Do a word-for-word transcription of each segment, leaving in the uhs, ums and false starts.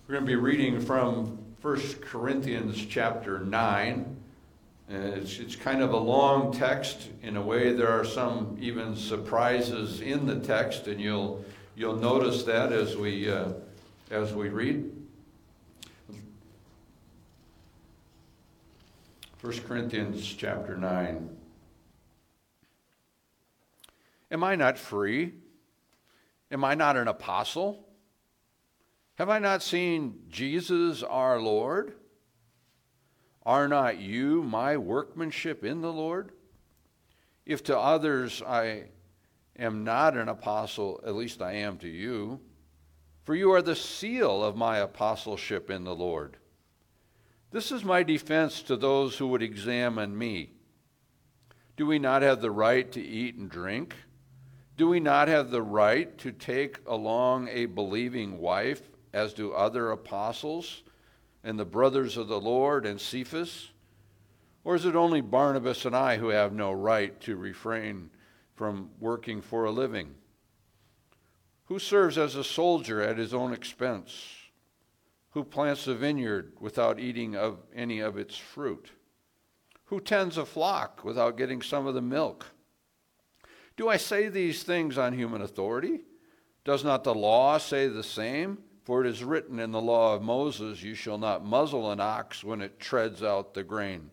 We're going to be reading from First Corinthians chapter nine. And it's, it's kind of a long text. In a way, there are some even surprises in the text, and you'll you'll notice that as we uh, as we read. First Corinthians chapter nine. Am I not free? Am I not an apostle? Have I not seen Jesus our Lord? Are not you my workmanship in the Lord? If to others I am not an apostle, at least I am to you. For you are the seal of my apostleship in the Lord. This is my defense to those who would examine me. Do we not have the right to eat and drink? Do we not have the right to take along a believing wife, as do other apostles and the brothers of the Lord and Cephas? Or is it only Barnabas and I who have no right to refrain from working for a living? Who serves as a soldier at his own expense? Who plants a vineyard without eating of any of its fruit? Who tends a flock without getting some of the milk? Do I say these things on human authority? Does not the law say the same? For it is written in the law of Moses, you shall not muzzle an ox when it treads out the grain.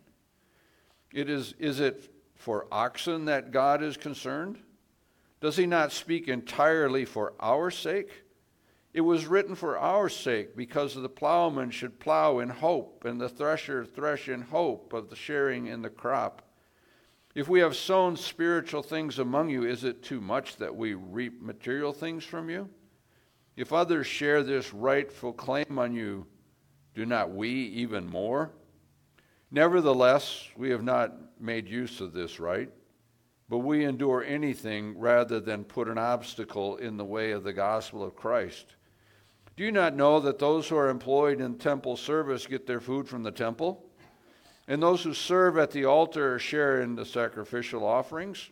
It is, is it for oxen that God is concerned? Does he not speak entirely for our sake? It was written for our sake, because the plowman should plow in hope, and the thresher thresh in hope of the sharing in the crop. If we have sown spiritual things among you, is it too much that we reap material things from you? If others share this rightful claim on you, do not we even more? Nevertheless, we have not made use of this right, but we endure anything rather than put an obstacle in the way of the gospel of Christ. Do you not know that those who are employed in temple service get their food from the temple? And those who serve at the altar share in the sacrificial offerings?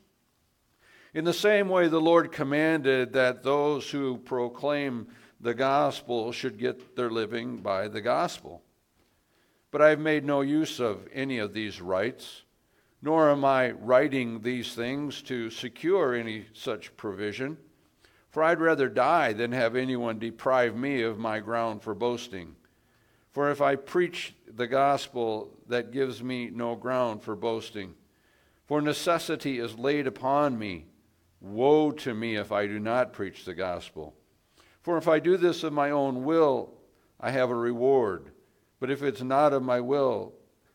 In the same way, the Lord commanded that those who proclaim the gospel should get their living by the gospel. But I have made no use of any of these rights, nor am I writing these things to secure any such provision. For I'd rather die than have anyone deprive me of my ground for boasting. For if I preach the gospel, that gives me no ground for boasting. For necessity is laid upon me. Woe to me if I do not preach the gospel. For if I do this of my own will, I have a reward. But if it's not of my will,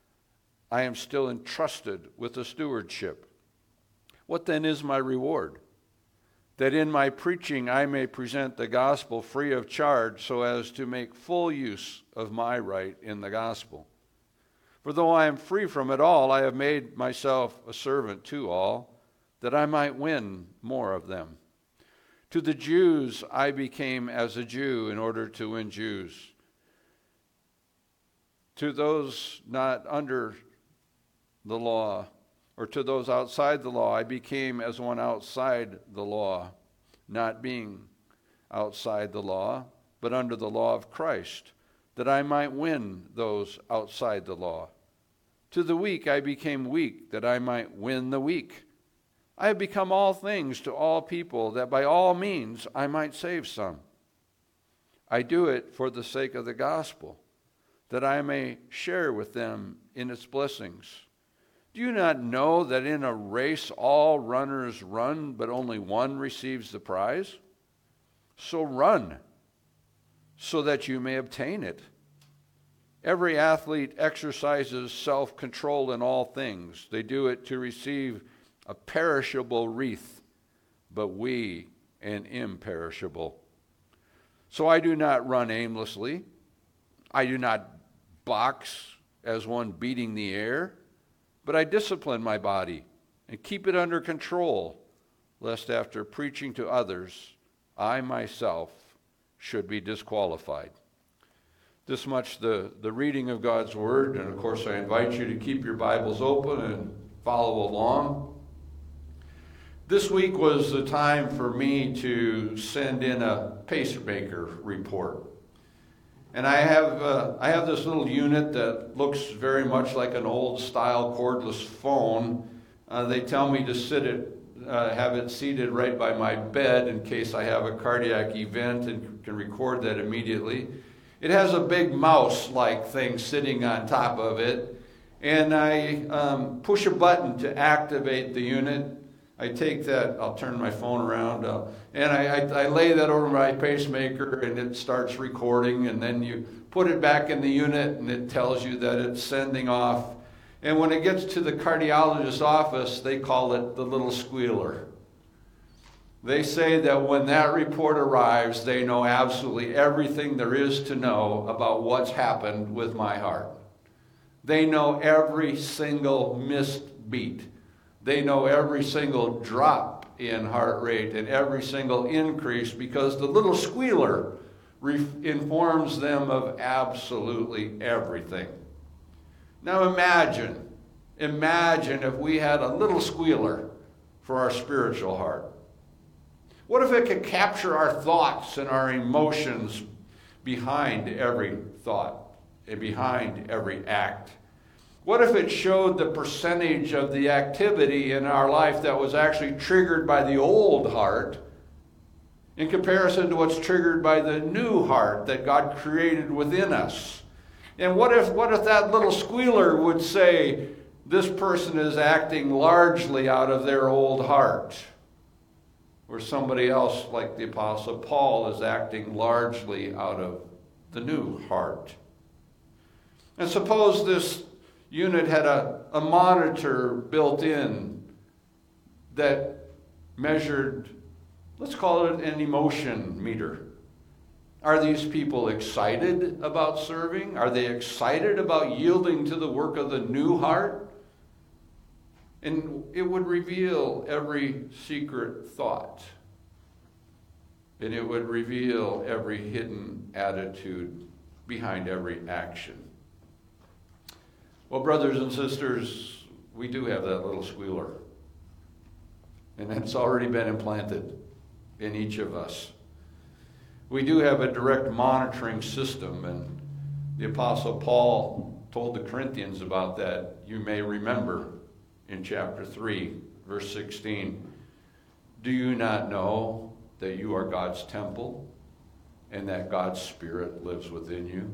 I am still entrusted with the stewardship. What then is my reward? That in my preaching I may present the gospel free of charge, so as to make full use of my right in the gospel. For though I am free from it all, I have made myself a servant to all, that I might win more of them. To the Jews I became as a Jew in order to win Jews. To those not under the law, or to those outside the law, I became as one outside the law, not being outside the law, but under the law of Christ, that I might win those outside the law. To the weak I became weak, that I might win the weak. I have become all things to all people, that by all means I might save some. I do it for the sake of the gospel, that I may share with them in its blessings. Do you not know that in a race all runners run, but only one receives the prize? So run, so that you may obtain it. Every athlete exercises self-control in all things. They do it to receive a perishable wreath, but we an imperishable. So I do not run aimlessly. I do not box as one beating the air, but I discipline my body and keep it under control, lest after preaching to others, I myself should be disqualified. This much the, the reading of God's Word, and of course I invite you to keep your Bibles open and follow along. This week was the time for me to send in a pacemaker report. And I have uh, I have this little unit that looks very much like an old-style cordless phone. Uh, they tell me to sit it, uh, have it seated right by my bed in case I have a cardiac event and can record that immediately. It has a big mouse-like thing sitting on top of it, and I um, push a button to activate the unit. I take that, I'll turn my phone around, uh, and I, I, I lay that over my pacemaker, and it starts recording, and then you put it back in the unit, and it tells you that it's sending off. And when it gets to the cardiologist's office, they call it the little squealer. They say that when that report arrives, they know absolutely everything there is to know about what's happened with my heart. They know every single missed beat. They know every single drop in heart rate and every single increase, because the little squealer re- informs them of absolutely everything. Now imagine, imagine if we had a little squealer for our spiritual heart. What if it could capture our thoughts and our emotions behind every thought and behind every act? What if it showed the percentage of the activity in our life that was actually triggered by the old heart in comparison to what's triggered by the new heart that God created within us? And what if, what if that little squealer would say, this person is acting largely out of their old heart, or somebody else, like the Apostle Paul, is acting largely out of the new heart? And suppose this unit had a, a monitor built in that measured, let's call it an emotion meter. Are these people excited about serving? Are they excited about yielding to the work of the new heart? And it would reveal every secret thought. And it would reveal every hidden attitude behind every action. Well, brothers and sisters, we do have that little squealer. And it's already been implanted in each of us. We do have a direct monitoring system, and the Apostle Paul told the Corinthians about that. You may remember in chapter three, verse sixteen, do you not know that you are God's temple and that God's Spirit lives within you?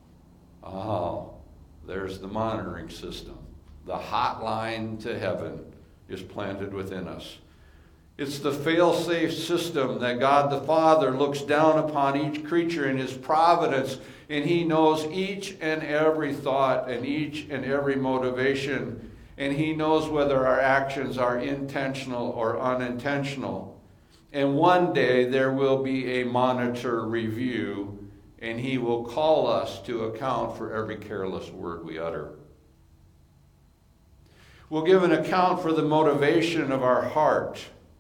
Oh, there's the monitoring system. The hotline to heaven is planted within us. It's the fail-safe system that God the Father looks down upon each creature in his providence, and he knows each and every thought and each and every motivation, and he knows whether our actions are intentional or unintentional. And one day there will be a monitor review, and he will call us to account for every careless word we utter. We'll give an account for the motivation of our heart.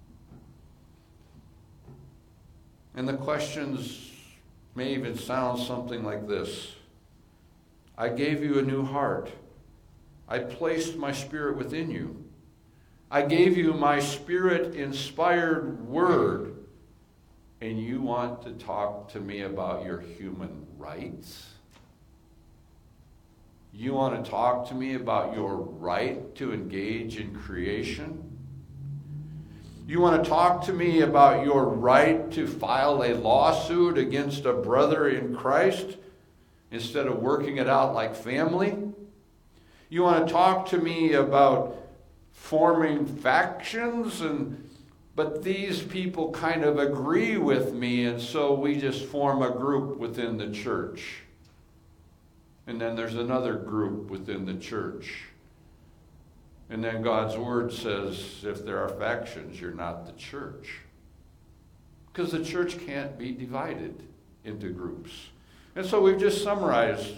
And the questions may even sound something like this. I gave you a new heart. I placed my Spirit within you. I gave you my Spirit-inspired word. And you want to talk to me about your human rights? You want to talk to me about your right to engage in creation? You want to talk to me about your right to file a lawsuit against a brother in Christ instead of working it out like family? You want to talk to me about forming factions, and but these people kind of agree with me, and so we just form a group within the church. And then there's another group within the church. And then God's word says, if there are factions, you're not the church. Because the church can't be divided into groups. And so we've just summarized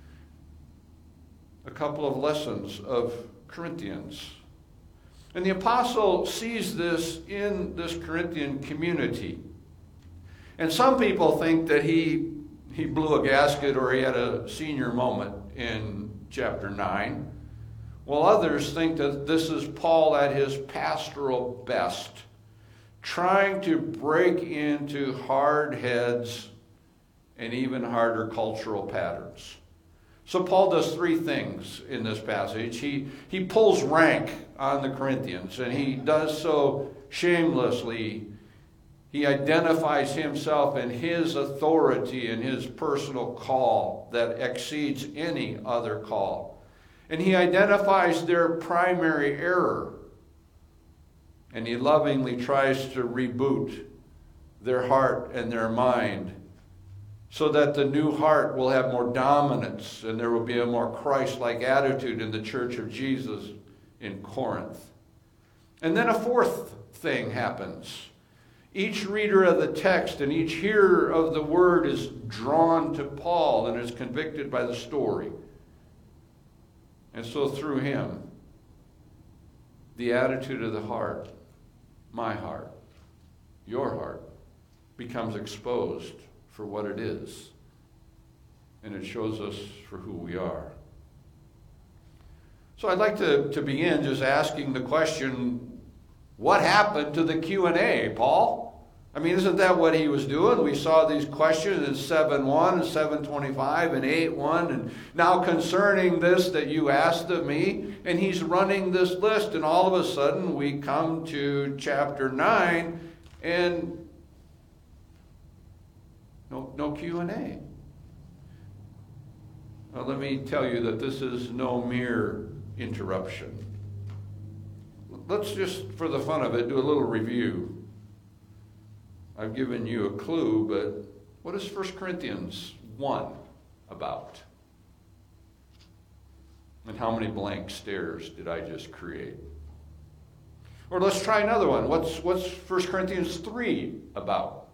a couple of lessons of Corinthians. And the apostle sees this in this Corinthian community. And some people think that he, he blew a gasket or he had a senior moment in chapter nine. While others think that this is Paul at his pastoral best, trying to break into hard heads and even harder cultural patterns. So Paul does three things in this passage. He, he pulls rank on the Corinthians, and he does so shamelessly. He identifies himself and his authority and his personal call that exceeds any other call. And he identifies their primary error. And he lovingly tries to reboot their heart and their mind so that the new heart will have more dominance and there will be a more Christ-like attitude in the church of Jesus in Corinth. And then a fourth thing happens. Each reader of the text and each hearer of the word is drawn to Paul and is convicted by the story. And so through him, the attitude of the heart, my heart, your heart, becomes exposed for what it is. And it shows us for who we are. So I'd like to, to begin just asking the question, what happened to the Q and A, Paul? I mean, isn't that what he was doing? We saw these questions in seven one and seven twenty-five and eight one, and now concerning this that you asked of me, and he's running this list, and all of a sudden we come to chapter nine, and no, no Q and A. Well, let me tell you that this is no mere interruption. Let's just, for the fun of it, do a little review. I've given you a clue, but what is First Corinthians one about? And how many blank stares did I just create? Or let's try another one. What's, what's First Corinthians three about?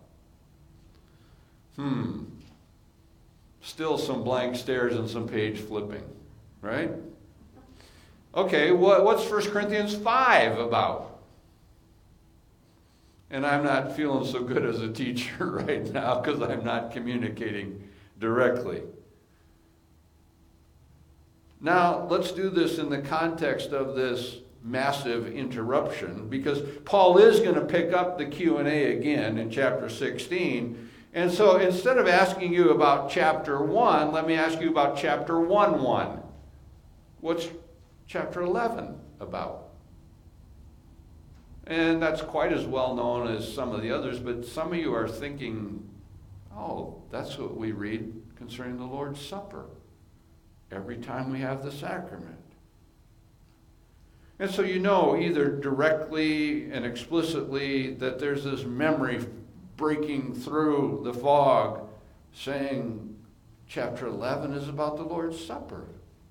Hmm. Still some blank stares and some page flipping, right? Okay, what, what's First Corinthians five about? And I'm not feeling so good as a teacher right now because I'm not communicating directly. Now, let's do this in the context of this massive interruption, because Paul is going to pick up the Q and A again in chapter sixteen. And so instead of asking you about chapter one, let me ask you about chapter one one. What's chapter eleven about? And that's quite as well known as some of the others, but some of you are thinking, oh, that's what we read concerning the Lord's Supper every time we have the sacrament. And so you know either directly and explicitly that there's this memory breaking through the fog saying chapter eleven is about the Lord's Supper.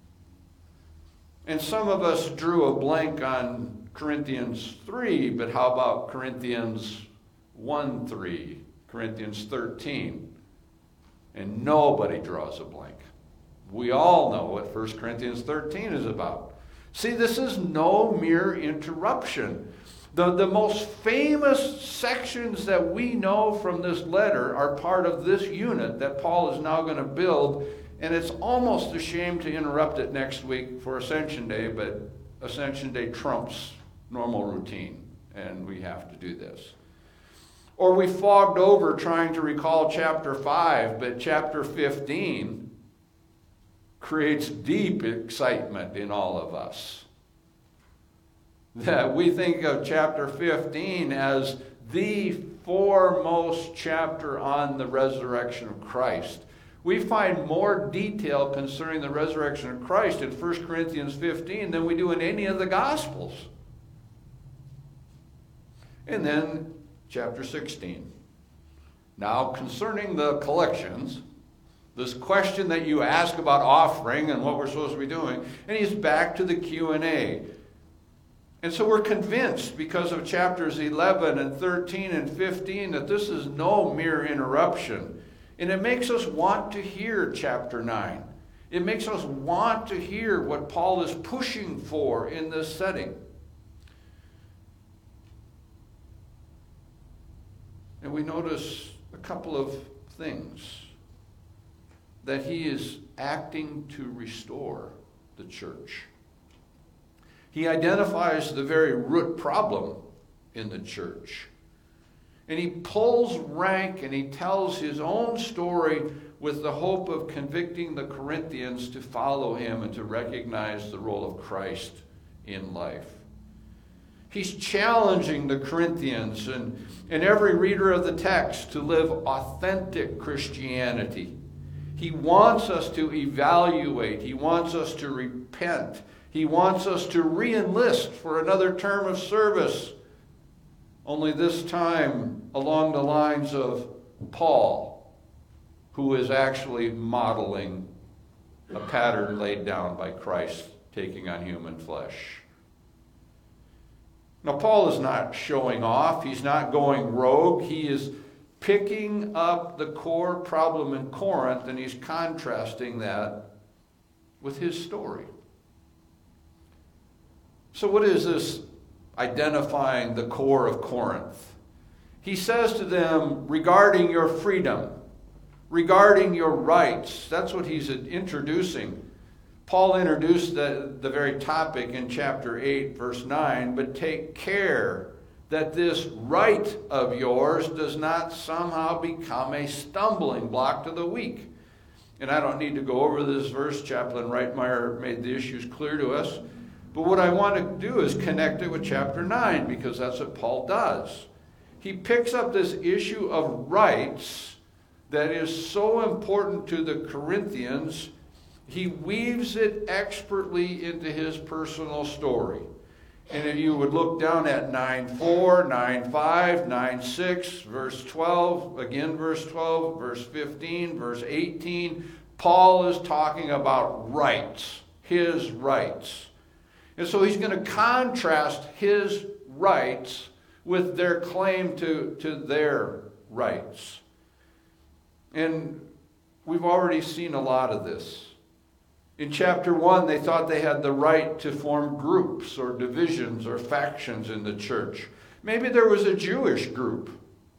And some of us drew a blank on Corinthians three, but how about Corinthians one three, Corinthians thirteen? And nobody draws a blank. We all know what First Corinthians thirteen is about. See, this is no mere interruption. The, the most famous sections that we know from this letter are part of this unit that Paul is now going to build, and it's almost a shame to interrupt it next week for Ascension Day, but Ascension Day trumps normal routine, and we have to do this. Or we fogged over trying to recall chapter five, but chapter fifteen creates deep excitement in all of us. That we think of chapter fifteen as the foremost chapter on the resurrection of Christ. We find more detail concerning the resurrection of Christ in First Corinthians fifteen than we do in any of the Gospels. And then chapter sixteen. Now, concerning the collections, this question that you ask about offering and what we're supposed to be doing, and he's back to the Q and A. And so we're convinced because of chapters eleven and thirteen and fifteen that this is no mere interruption. And it makes us want to hear chapter nine. It makes us want to hear what Paul is pushing for in this setting. And we notice a couple of things. That he is acting to restore the church. He identifies the very root problem in the church. And he pulls rank and he tells his own story with the hope of convicting the Corinthians to follow him and to recognize the role of Christ in life. He's challenging the Corinthians and, and every reader of the text to live authentic Christianity. He wants us to evaluate. He wants us to repent. He wants us to re-enlist for another term of service. Only this time along the lines of Paul, who is actually modeling a pattern laid down by Christ taking on human flesh. Now, Paul is not showing off. He's not going rogue. He is picking up the core problem in Corinth, and he's contrasting that with his story. So what is this identifying the core of Corinth? He says to them, regarding your freedom, regarding your rights, that's what he's introducing. Paul introduced the, the very topic in chapter eight, verse nine, but take care that this right of yours does not somehow become a stumbling block to the weak. And I don't need to go over this verse. Chaplain Reitmeyer made the issues clear to us. But what I want to do is connect it with chapter nine, because that's what Paul does. He picks up this issue of rights that is so important to the Corinthians. He weaves it expertly into his personal story. And if you would look down at nine four, nine five, nine six, verse twelve, again verse twelve, verse fifteen, verse eighteen, Paul is talking about rights, his rights. And so he's going to contrast his rights with their claim to, to their rights. And we've already seen a lot of this. In chapter one, they thought they had the right to form groups or divisions or factions in the church. Maybe there was a Jewish group.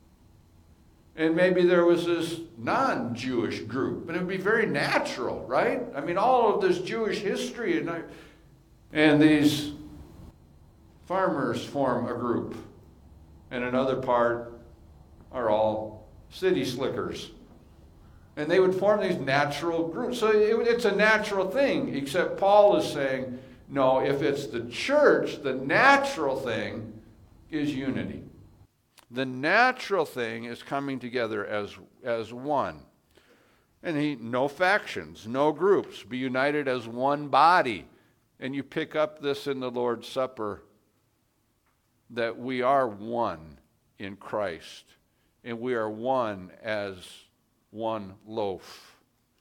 And maybe there was this non-Jewish group. And it would be very natural, right? I mean, all of this Jewish history. And, and these farmers form a group. And another part are all city slickers. And they would form these natural groups. So it, it's a natural thing, except Paul is saying, no, if it's the church, the natural thing is unity. The natural thing is coming together as, as one. And he, no factions, no groups, be united as one body. And you pick up this in the Lord's Supper, that we are one in Christ. And we are one as one loaf.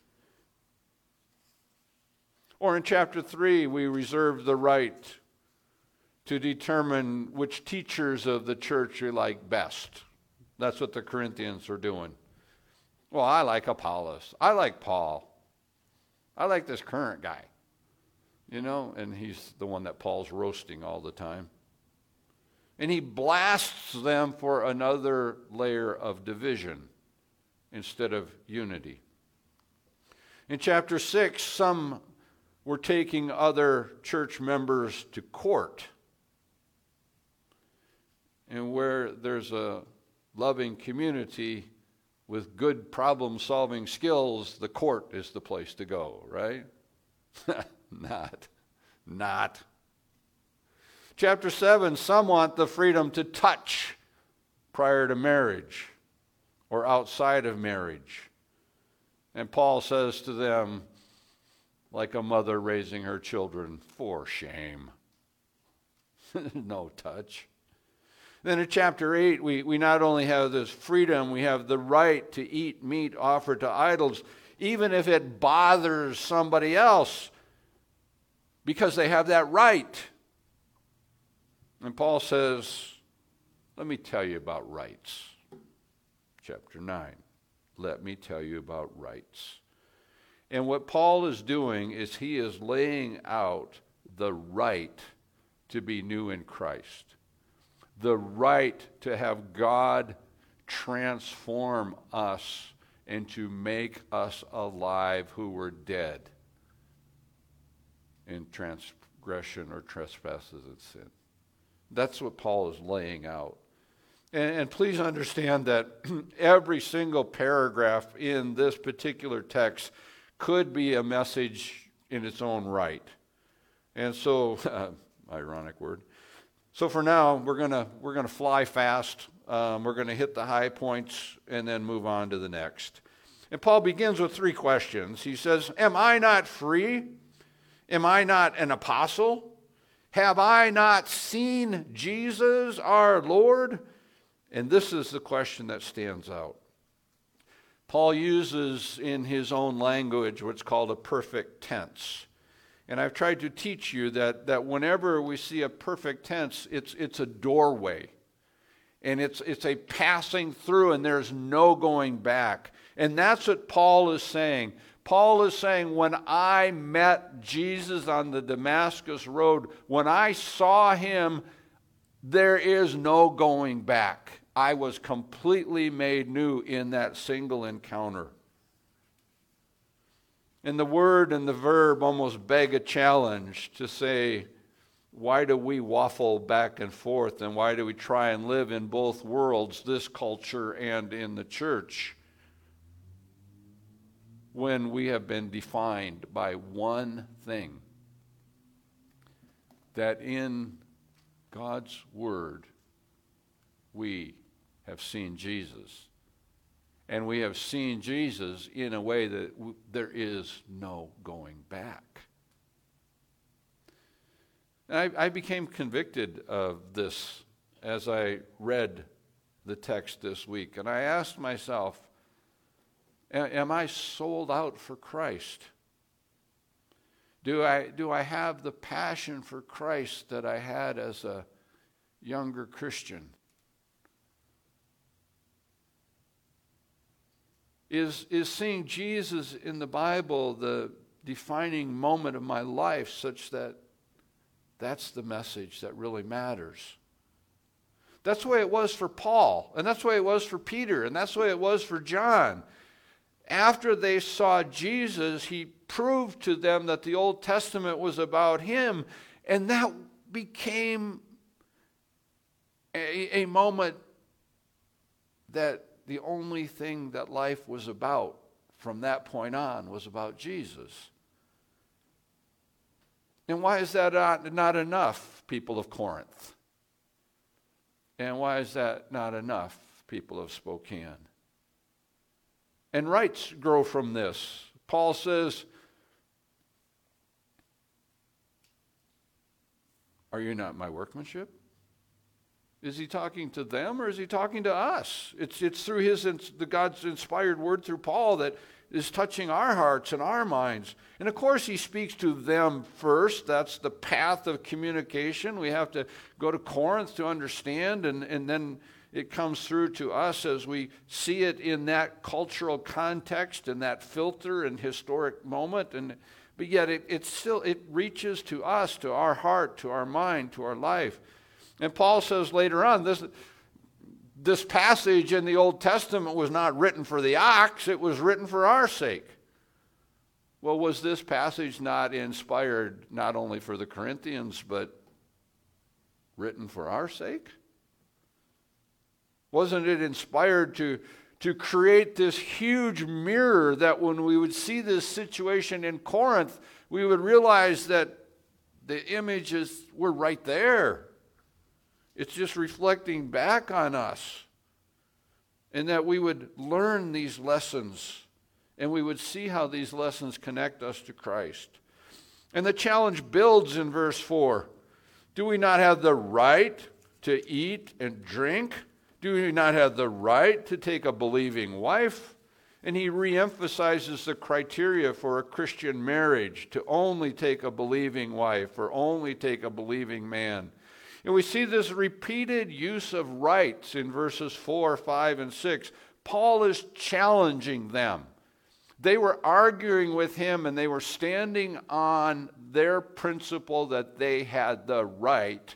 Or in chapter three, we reserve the right to determine which teachers of the church we like best. That's what the Corinthians are doing. Well, I like Apollos. I like Paul. I like this current guy. You know, and he's the one that Paul's roasting all the time. And he blasts them for another layer of division instead of unity. In chapter six, some were taking other church members to court. And where there's a loving community with good problem-solving skills, the court is the place to go, right? Not. Not. Chapter seven, some want the freedom to touch prior to marriage or outside of marriage. And Paul says to them, like a mother raising her children, for shame. No touch. Then in chapter eight, we, we not only have this freedom, we have the right to eat meat offered to idols, even if it bothers somebody else, because they have that right. And Paul says, let me tell you about rights. Chapter nine, let me tell you about rights. And what Paul is doing is he is laying out the right to be new in Christ. The right to have God transform us and to make us alive who were dead in transgression or trespasses and sin. That's what Paul is laying out. And, and please understand that every single paragraph in this particular text could be a message in its own right. And so, uh, ironic word. So for now, we're gonna we're gonna fly fast. Um, we're gonna hit the high points and then move on to the next. And Paul begins with three questions. He says, "Am I not free? Am I not an apostle? Have I not seen Jesus our Lord?" And this is the question that stands out. Paul uses in his own language what's called a perfect tense. And I've tried to teach you that, that whenever we see a perfect tense, it's, it's a doorway. And it's, it's a passing through, and there's no going back. And that's what Paul is saying. Paul is saying, when I met Jesus on the Damascus Road, when I saw him, there is no going back. I was completely made new in that single encounter. And the word and the verb almost beg a challenge to say, why do we waffle back and forth, and why do we try and live in both worlds, this culture and in the church, when we have been defined by one thing, that in God's Word we have seen Jesus. And we have seen Jesus in a way that w- there is no going back. And I, I became convicted of this as I read the text this week. And I asked myself, am I sold out for Christ? Do I, do I have the passion for Christ that I had as a younger Christian? Is, is seeing Jesus in the Bible the defining moment of my life, such that that's the message that really matters? That's the way it was for Paul, and that's the way it was for Peter, and that's the way it was for John. After they saw Jesus, he proved to them that the Old Testament was about him, and that became a, a moment that the only thing that life was about from that point on was about Jesus. And why is that not, not enough, people of Corinth? And why is that not enough, people of Spokane? And rights grow from this. Paul says, "Are you not my workmanship?" Is he talking to them, or is he talking to us? It's, it's through his, the God's inspired word through Paul that is touching our hearts and our minds. And of course he speaks to them first. That's the path of communication. We have to go to Corinth to understand, and, and then it comes through to us as we see it in that cultural context and that filter and historic moment. And but yet it, it still it reaches to us, to our heart, to our mind, to our life. And Paul says later on, this, this passage in the Old Testament was not written for the ox, it was written for our sake. Well, was this passage not inspired not only for the Corinthians, but written for our sake? Wasn't it inspired to, to create this huge mirror that when we would see this situation in Corinth, we would realize that the images were right there. It's just reflecting back on us. And that we would learn these lessons, and we would see how these lessons connect us to Christ. And the challenge builds in verse four. Do we not have the right to eat and drink? Do we not have the right to take a believing wife? And he reemphasizes the criteria for a Christian marriage, to only take a believing wife or only take a believing man. And we see this repeated use of rights in verses four, five, and six. Paul is challenging them. They were arguing with him, and they were standing on their principle that they had the right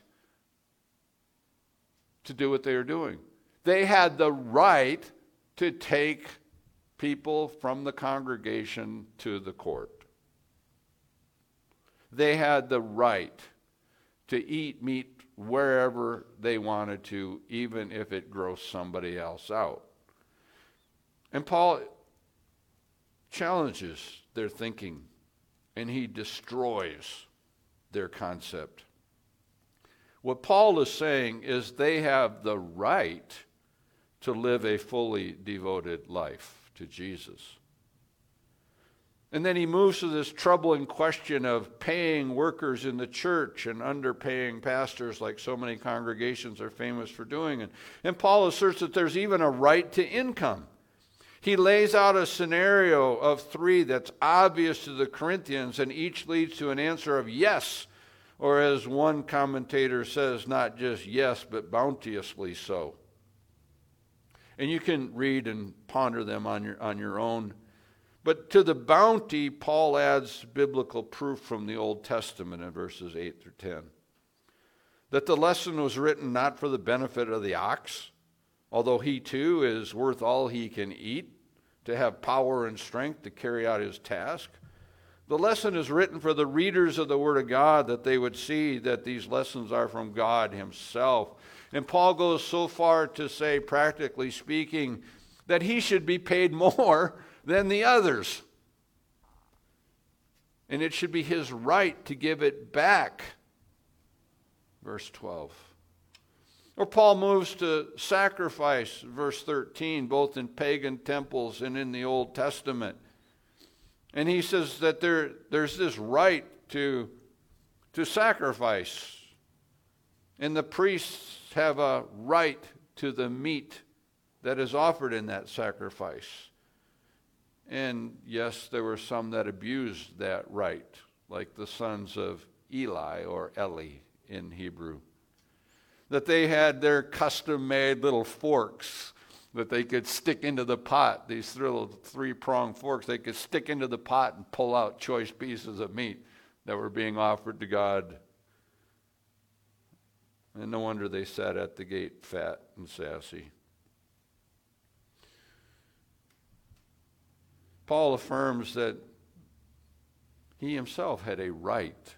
to do what they were doing. They had the right to take people from the congregation to the court. They had the right to eat meat wherever they wanted to, even if it grossed somebody else out. And Paul challenges their thinking, and he destroys their concept. What Paul is saying is they have the right to live a fully devoted life to Jesus. And then he moves to this troubling question of paying workers in the church and underpaying pastors, like so many congregations are famous for doing. And, and Paul asserts that there's even a right to income. He lays out a scenario of three that's obvious to the Corinthians, and each leads to an answer of yes, or as one commentator says, not just yes, but bounteously so. And you can read and ponder them on your, on your own. But to the bounty, Paul adds biblical proof from the Old Testament in verses eight through ten. That the lesson was written not for the benefit of the ox, although he too is worth all he can eat to have power and strength to carry out his task. The lesson is written for the readers of the Word of God, that they would see that these lessons are from God himself. And Paul goes so far to say, practically speaking, that he should be paid more than the others. And it should be his right to give it back. Verse twelve. Or Paul moves to sacrifice, verse thirteen, both in pagan temples and in the Old Testament. And he says that there, there's this right to, to sacrifice. And the priests have a right to the meat that is offered in that sacrifice. And yes, there were some that abused that right, like the sons of Eli, or Eli in Hebrew. That they had their custom-made little forks that they could stick into the pot, these little three-pronged forks they could stick into the pot and pull out choice pieces of meat that were being offered to God. And no wonder they sat at the gate fat and sassy. Paul affirms that he himself had a right.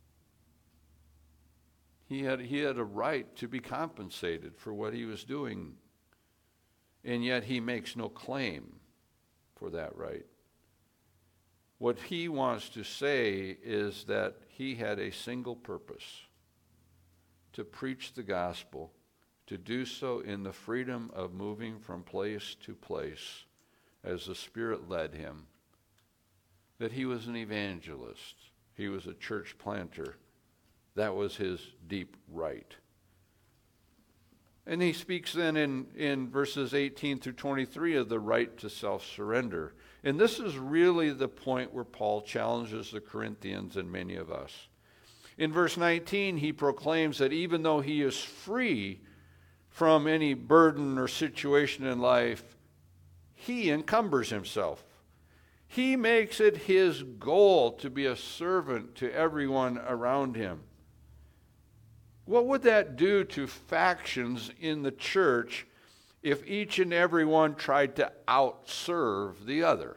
He had, he had a right to be compensated for what he was doing, and yet he makes no claim for that right. What he wants to say is that he had a single purpose: to preach the gospel, to do so in the freedom of moving from place to place as the Spirit led him. That he was an evangelist. He was a church planter. That was his deep right. And he speaks then in, in verses eighteen through twenty-three of the right to self-surrender. And this is really the point where Paul challenges the Corinthians and many of us. In verse nineteen, he proclaims that even though he is free from any burden or situation in life, he encumbers himself. He makes it his goal to be a servant to everyone around him. What would that do to factions in the church if each and every one tried to outserve the other?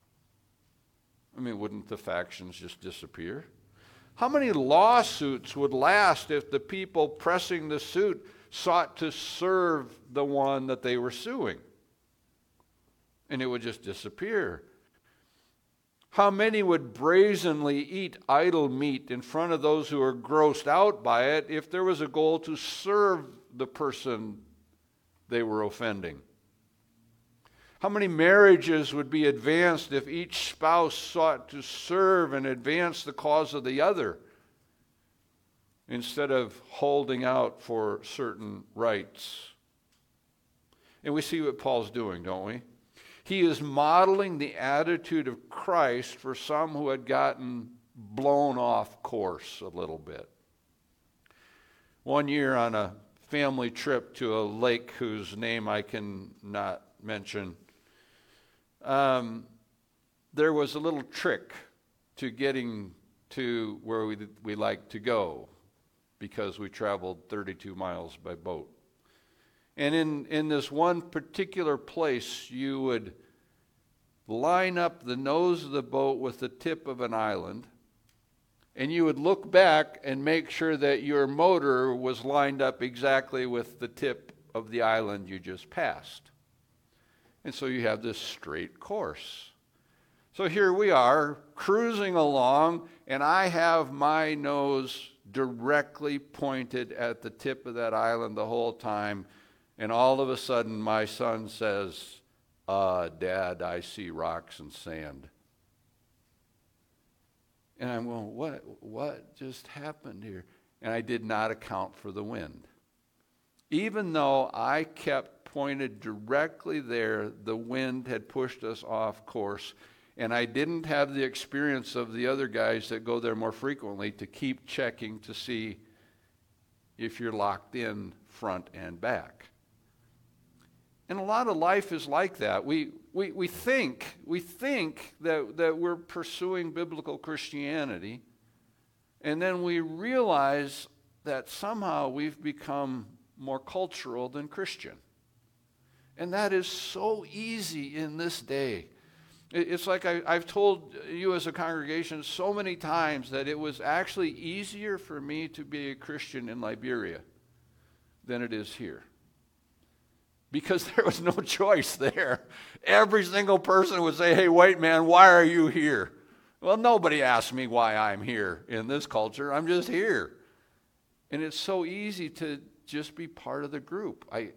I mean, wouldn't the factions just disappear? How many lawsuits would last if the people pressing the suit sought to serve the one that they were suing? And it would just disappear. How many would brazenly eat idle meat in front of those who are grossed out by it if there was a goal to serve the person they were offending? How many marriages would be advanced if each spouse sought to serve and advance the cause of the other instead of holding out for certain rights? And we see what Paul's doing, don't we? He is modeling the attitude of Christ for some who had gotten blown off course a little bit. One year on a family trip to a lake whose name I can not mention, um, there was a little trick to getting to where we, we like to go, because we traveled thirty-two miles by boat. And in, in this one particular place, you would line up the nose of the boat with the tip of an island, and you would look back and make sure that your motor was lined up exactly with the tip of the island you just passed. And so you have this straight course. So here we are cruising along, and I have my nose directly pointed at the tip of that island the whole time, and all of a sudden my son says, uh, Dad, I see rocks and sand. And I'm going, what, what just happened here? And I did not account for the wind. Even though I kept pointed directly there, the wind had pushed us off course. And I didn't have the experience of the other guys that go there more frequently to keep checking to see if you're locked in front and back. And a lot of life is like that. We we we think we think that, that we're pursuing biblical Christianity, and then we realize that somehow we've become more cultural than Christian. And that is so easy in this day. It's like I, I've told you as a congregation so many times that it was actually easier for me to be a Christian in Liberia than it is here. Because there was no choice there. Every single person would say, hey, white man, why are you here? Well, nobody asked me why I'm here in this culture. I'm just here. And it's so easy to just be part of the group. I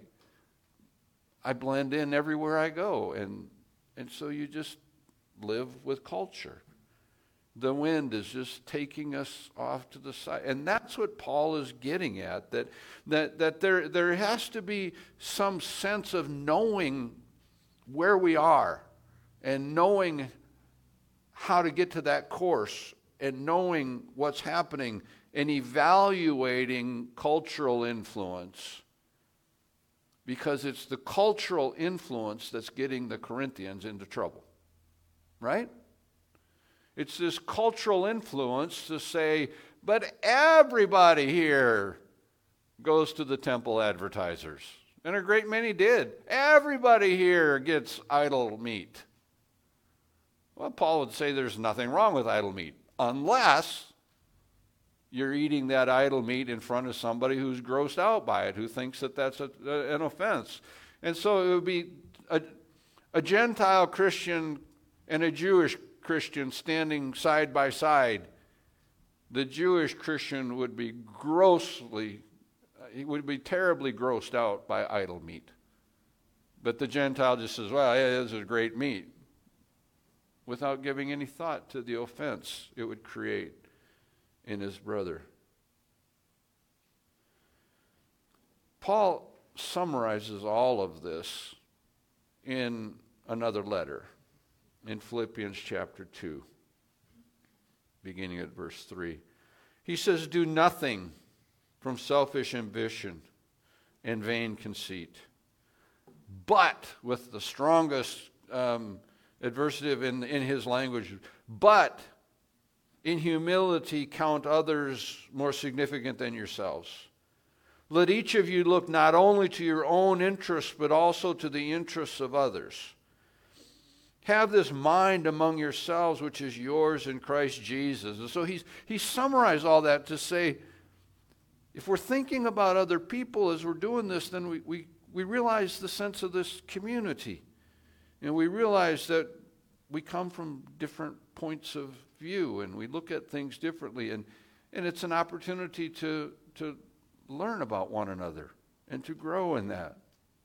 I blend in everywhere I go, and and so you just live with culture. The wind is just taking us off to the side. And that's what Paul is getting at, that that that there there has to be some sense of knowing where we are and knowing how to get to that course and knowing what's happening and evaluating cultural influence, because it's the cultural influence that's getting the Corinthians into trouble, right? It's this cultural influence to say, but everybody here goes to the temple advertisers. And a great many did. Everybody here gets idol meat. Well, Paul would say there's nothing wrong with idol meat, unless you're eating that idol meat in front of somebody who's grossed out by it, who thinks that that's a, a, an offense. And so it would be a, a Gentile Christian and a Jewish Christian standing side by side. The Jewish Christian would be grossly, he would be terribly grossed out by idol meat. But the Gentile just says, well, yeah, this is great meat, without giving any thought to the offense it would create in his brother. Paul summarizes all of this in another letter, in Philippians chapter two, beginning at verse three. He says, do nothing from selfish ambition and vain conceit, but, with the strongest um, adversative in, in his language, but in humility count others more significant than yourselves. Let each of you look not only to your own interests, but also to the interests of others. Have this mind among yourselves, which is yours in Christ Jesus. And so he's, he summarized all that to say, if we're thinking about other people as we're doing this, then we, we, we realize the sense of this community. And we realize that we come from different points of view, and we look at things differently. And, and it's an opportunity to, to learn about one another and to grow in that.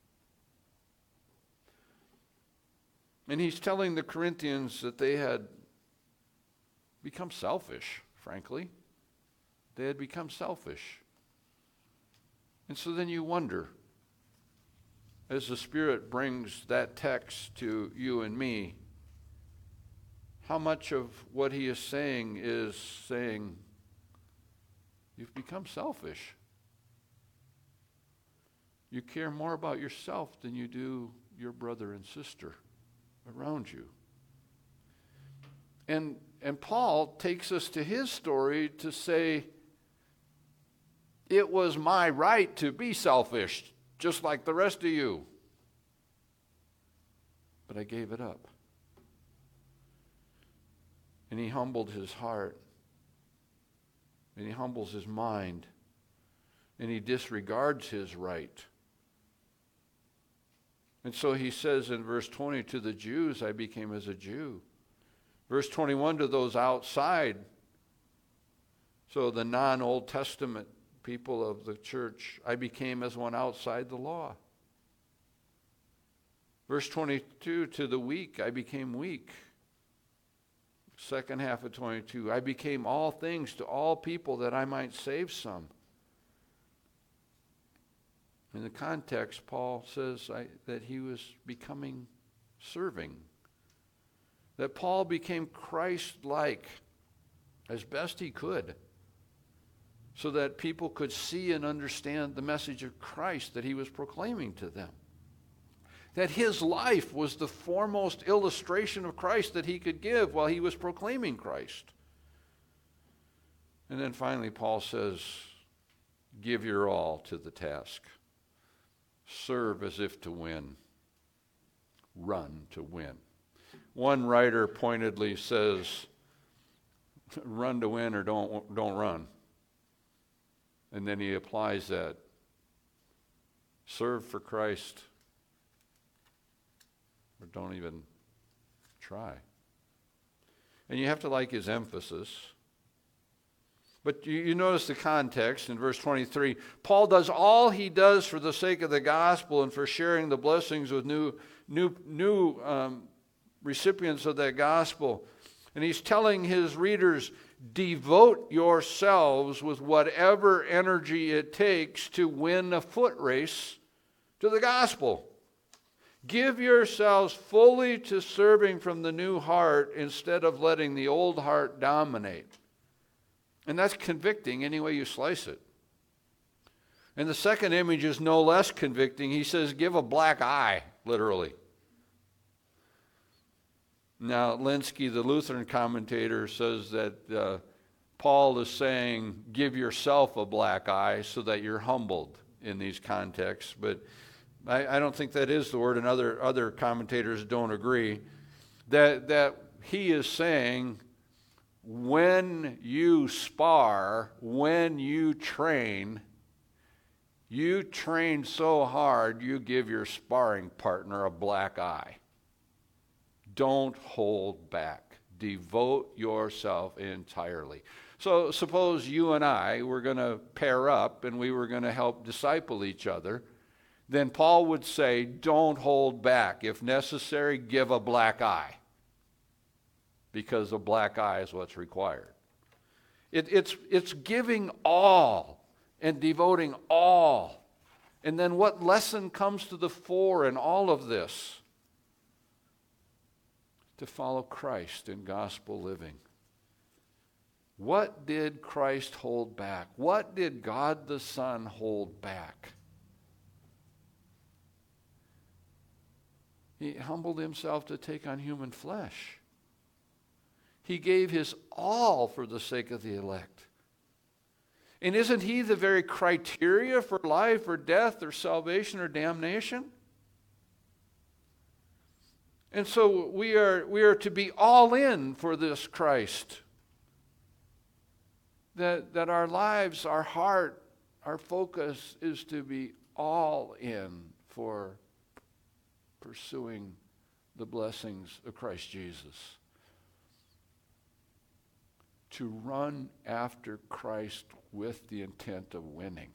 And he's telling the Corinthians that they had become selfish, frankly. They had become selfish. And so then you wonder, as the Spirit brings that text to you and me, how much of what he is saying is saying, you've become selfish. You care more about yourself than you do your brother and sister around you. And and Paul takes us to his story to say, it was my right to be selfish, just like the rest of you. But I gave it up. And he humbled his heart. and he humbles his mind, and he disregards his right. And so he says in verse twenty, to the Jews I became as a Jew. Verse twenty-one, to those outside, so the non-Old Testament people of the church, I became as one outside the law. Verse twenty-two, to the weak I became weak. Second half of twenty-two, I became all things to all people that I might save some. In the context, Paul says I, that he was becoming serving. That Paul became Christ-like as best he could, so that people could see and understand the message of Christ that he was proclaiming to them. That his life was the foremost illustration of Christ that he could give while he was proclaiming Christ. And then finally, Paul says, give your all to the task. Serve as if to win. Run to win. One writer pointedly says, run to win or don't, don't run. And then he applies that. Serve for Christ or don't even try. And you have to like his emphasis. But you, you notice the context in verse twenty-three. Paul does all he does for the sake of the gospel and for sharing the blessings with new, new, new um, recipients of that gospel. And he's telling his readers, devote yourselves with whatever energy it takes to win a foot race to the gospel. Give yourselves fully to serving from the new heart instead of letting the old heart dominate. And that's convicting any way you slice it. And the second image is no less convicting. He says, give a black eye, literally. Now, Linsky, the Lutheran commentator, says that uh, Paul is saying, give yourself a black eye so that you're humbled in these contexts. But I, I don't think that is the word, and other, other commentators don't agree. That, that he is saying, when you spar, when you train, you train so hard you give your sparring partner a black eye. Don't hold back. Devote yourself entirely. So suppose you and I were going to pair up and we were going to help disciple each other. Then Paul would say, don't hold back. If necessary, give a black eye. Because a black eye is what's required. It, it's, it's giving all and devoting all. And then what lesson comes to the fore in all of this? To follow Christ in gospel living. What did Christ hold back? What did God the Son hold back? He humbled himself to take on human flesh. He gave his all for the sake of the elect. And isn't he the very criteria for life or death or salvation or damnation? And so we are, we are to be all in for this Christ. That, that our lives, our heart, our focus is to be all in for pursuing the blessings of Christ Jesus. To run after Christ with the intent of winning.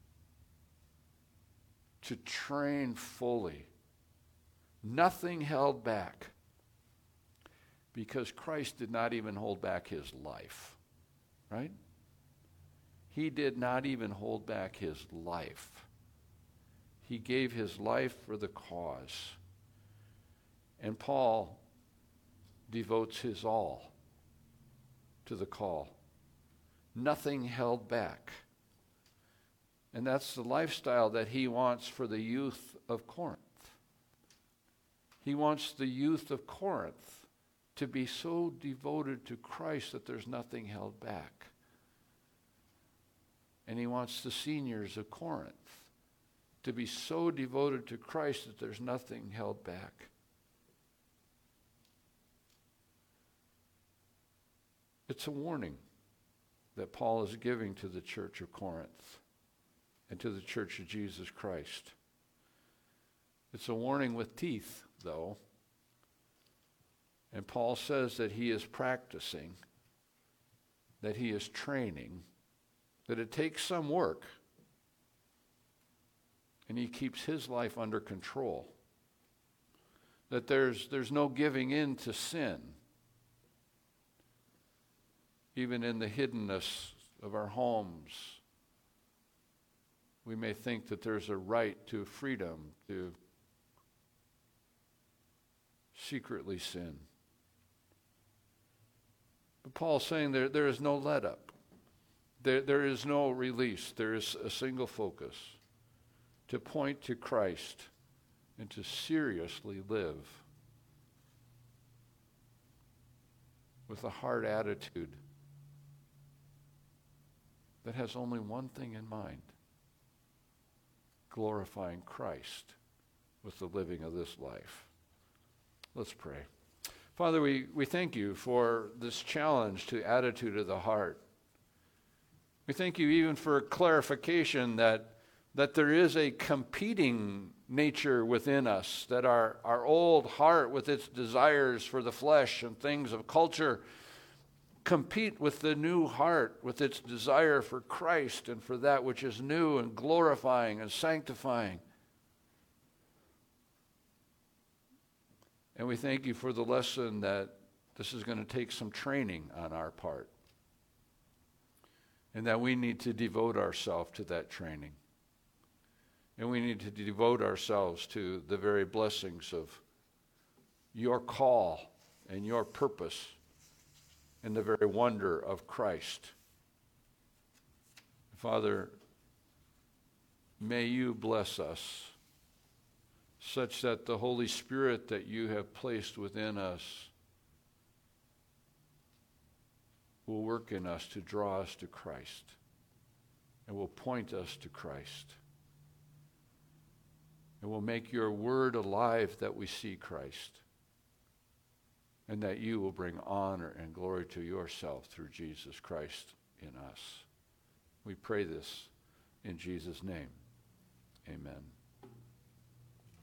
To train fully. Nothing held back. Because Christ did not even hold back his life. Right? He did not even hold back his life. He gave his life for the cause. And Paul devotes his all to the call. Nothing held back. And that's the lifestyle that he wants for the youth of Corinth. He wants the youth of Corinth to be so devoted to Christ that there's nothing held back. And he wants the seniors of Corinth to be so devoted to Christ that there's nothing held back. It's a warning. that Paul is giving to the church of Corinth and to the church of Jesus Christ. It's a warning with teeth, though. And Paul says that he is practicing, that he is training, that it takes some work. And he keeps his life under control. That there's, there's no giving in to sin. Even in the hiddenness of our homes, we may think that there's a right to freedom to secretly sin. But Paul's saying there, there is no let up. There, there is no release. There is a single focus to point to Christ and to seriously live with a hard attitude that has only one thing in mind: glorifying Christ with the living of this life. Let's pray. Father, we, we thank you for this challenge to attitude of the heart. We thank you even for clarification that, that there is a competing nature within us, that our, our old heart with its desires for the flesh and things of culture compete with the new heart with its desire for Christ and for that which is new and glorifying and sanctifying. And we thank you for the lesson that this is going to take some training on our part, and that we need to devote ourselves to that training. And we need to devote ourselves to the very blessings of your call and your purpose and the very wonder of Christ. Father, may you bless us such that the Holy Spirit that you have placed within us will work in us to draw us to Christ and will point us to Christ and will make your word alive that we see Christ, and that you will bring honor and glory to yourself through Jesus Christ in us. We pray this in Jesus' name. Amen.